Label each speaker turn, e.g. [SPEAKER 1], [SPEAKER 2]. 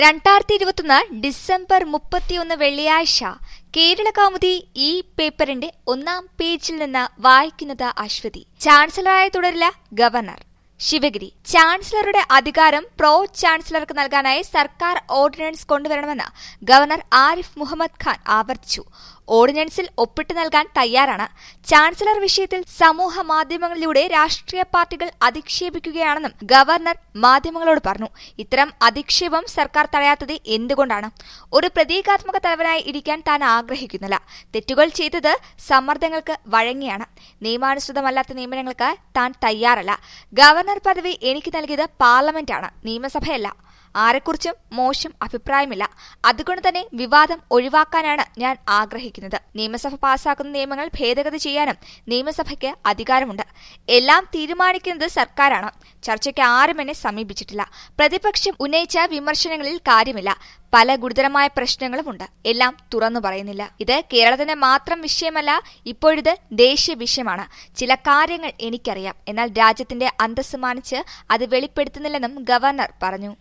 [SPEAKER 1] 2021 December 31 വെള്ളിയാഴ്ച കേരളകൗമുദി ഈ പേപ്പറിന്റെ ഒന്നാം പേജിൽ നിന്ന് വായിക്കുന്നത് അശ്വതി. ചാൻസലറായി തുടരില്ല ഗവർണർ. ശിവഗിരി. ചാൻസലറുടെ അധികാരം പ്രോ ചാൻസലർക്ക് നൽകാനായി സർക്കാർ ഓർഡിനൻസ് കൊണ്ടുവരണമെന്ന് ഗവർണർ ആരിഫ് മുഹമ്മദ് ഖാൻ ആവർത്തിച്ചു. ഓർഡിനൻസിൽ ഒപ്പിട്ട് നൽകാൻ തയ്യാറാണ്. ചാൻസലർ വിഷയത്തിൽ സമൂഹ മാധ്യമങ്ങളിലൂടെ രാഷ്ട്രീയ പാർട്ടികൾ അധിക്ഷേപിക്കുകയാണെന്നും ഗവർണർ മാധ്യമങ്ങളോട് പറഞ്ഞു. ഇത്തരം അധിക്ഷേപം സർക്കാർ തടയാത്തത് എന്തുകൊണ്ടാണ്? ഒരു പ്രതീകാത്മക തലവനായി ഇരിക്കാൻ താൻ ആഗ്രഹിക്കുന്നില്ല. തെറ്റുകൾ ചെയ്തത് സമ്മർദ്ദങ്ങൾക്ക് വഴങ്ങിയാണ്. നിയമാനുസൃതമല്ലാത്ത നിയമനങ്ങൾക്ക് താൻ തയ്യാറല്ല. ഗവർണർ പദവി എനിക്ക് നൽകിയത് പാർലമെന്റാണ്, നിയമസഭയല്ല. ആരെക്കുറിച്ചും മോശം അഭിപ്രായമില്ല. അതുകൊണ്ട് തന്നെ വിവാദം ഒഴിവാക്കാനാണ് ഞാൻ ആഗ്രഹിക്കുന്നത്. നിയമസഭ പാസാക്കുന്ന നിയമങ്ങൾ ഭേദഗതി ചെയ്യാനും നിയമസഭയ്ക്ക് അധികാരമുണ്ട്. എല്ലാം തീരുമാനിക്കുന്നത് സർക്കാരാണ്. ചർച്ചയ്ക്ക് ആരും എന്നെ സമീപിച്ചിട്ടില്ല. പ്രതിപക്ഷം ഉന്നയിച്ച വിമർശനങ്ങളിൽ കാര്യമില്ല. പല ഗുരുതരമായ പ്രശ്നങ്ങളുമുണ്ട്. എല്ലാം തുറന്നു പറയുന്നില്ല. ഇത് കേരളത്തിന്റെ മാത്രം വിഷയമല്ല, ഇപ്പോഴിത് ദേശീയ വിഷയമാണ്. ചില കാര്യങ്ങൾ എനിക്കറിയാം, എന്നാൽ രാജ്യത്തിന്റെ അന്തസ്സ് മാനിച്ച് അത് വെളിപ്പെടുത്തുന്നില്ലെന്നും ഗവർണർ പറഞ്ഞു.